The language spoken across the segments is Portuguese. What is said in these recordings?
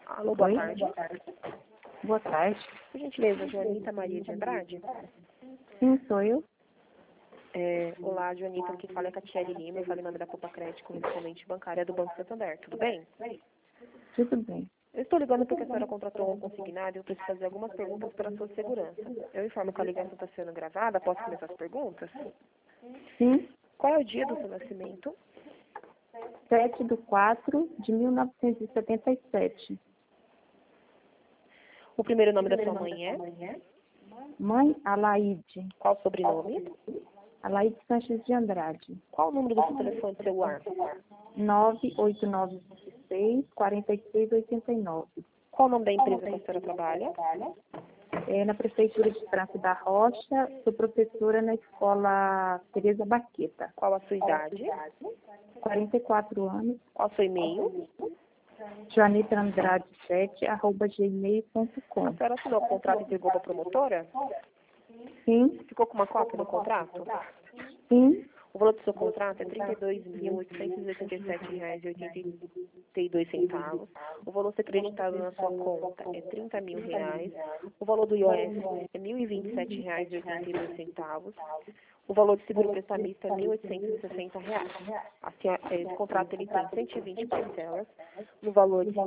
Alô, boa Oi? tarde. Boa tarde. Por gentileza, Joanita Maria de Andrade. Sim, sou eu. Olá, Joanita, quem fala é Catiele Lima, eu falo em nome da Copa Crédito, correspondente bancária do Banco Santander, tudo bem? Tudo bem. Eu estou ligando porque a senhora contratou um consignado e eu preciso fazer algumas perguntas para a sua segurança. Eu informo que a ligação está sendo gravada, posso começar as perguntas? Sim, Qual é o dia do seu nascimento? 7/4/1977. O primeiro nome da sua mãe é? Mãe, Alaide. Qual o sobrenome? Alaide Sanches de Andrade. Qual o número do seu telefone celular? 98916-4689. Qual o nome da empresa que a senhora trabalha? É na Prefeitura de Franco da Rocha. Sou professora na Escola Tereza Baqueta. Qual a sua idade? 44 anos. Qual o seu e-mail? joanitaandrade7@gmail.com. A senhora assinou o contrato e entregou para a promotora? Sim, Ficou com uma cópia do contrato? sim, O valor do seu contrato é R$ 32.887,82. O valor a ser creditado na sua conta é R$ 30.000. O valor do IOF é R$ 1.027,82. O valor de seguro prestamista é R$ 1.860. Esse contrato ele tem 120 parcelas, no valor de R$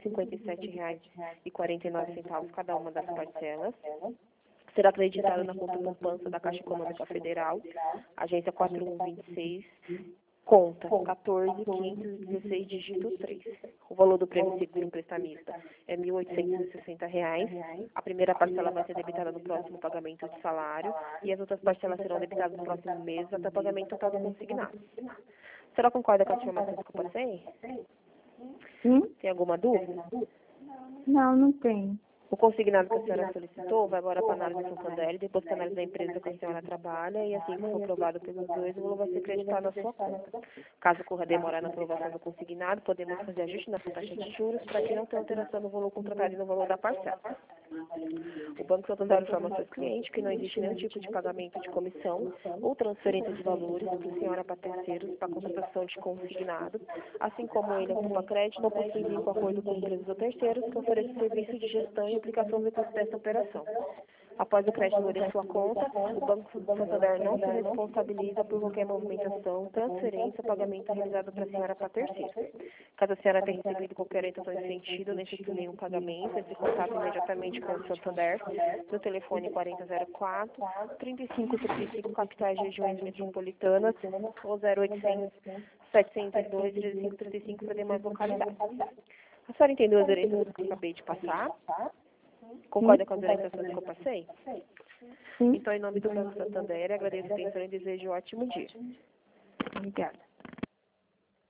557,49 cada uma das parcelas. Será acreditado na conta poupança da Caixa Econômica Federal, agência 4126, conta 14.516, dígito 3. O valor do prêmio seguro prestamista é R$ 1.860. A primeira parcela vai ser debitada no próximo pagamento de salário e as outras parcelas serão debitadas no próximo mês até o pagamento total do consignado. A senhora concorda com as informações que eu passei? sim. Tem alguma dúvida? Não, não tem. O consignado que a senhora solicitou vai agora para a análise do Santander e depois para a análise da empresa que a senhora trabalha e assim que for aprovado pelos dois, o valor vai ser creditado na sua conta. Caso ocorra demora na aprovação do consignado, podemos fazer ajuste na sua taxa de juros para que não tenha alteração no valor contratado e no valor da parcela. O Banco Santander informa aos seus clientes que não existe nenhum tipo de pagamento de comissão ou transferência de valores para a senhora para terceiros para contratação de consignado, assim como ele, a Copa Crédito, não possui vínculo acordo com empresas ou terceiros que ofereçam serviço de gestão e aplicação do recurso dessa operação. Após o crédito em sua conta, o Banco Santander não se responsabiliza por qualquer movimentação, transferência ou pagamento realizado para a senhora para terceiro. Caso a senhora tenha recebido qualquer orientação nesse sentido, necessite nenhum pagamento, entre em contato imediatamente com o Santander, no telefone 4004-3535, capitais regiões metropolitanas, ou 0800-702-3535 para demais localidades. A senhora entendeu as orientações que eu acabei de passar? Concorda com as orientações que eu passei? Sim. Então, em nome do Banco Santander, agradeço a atenção e desejo um ótimo dia. Obrigada.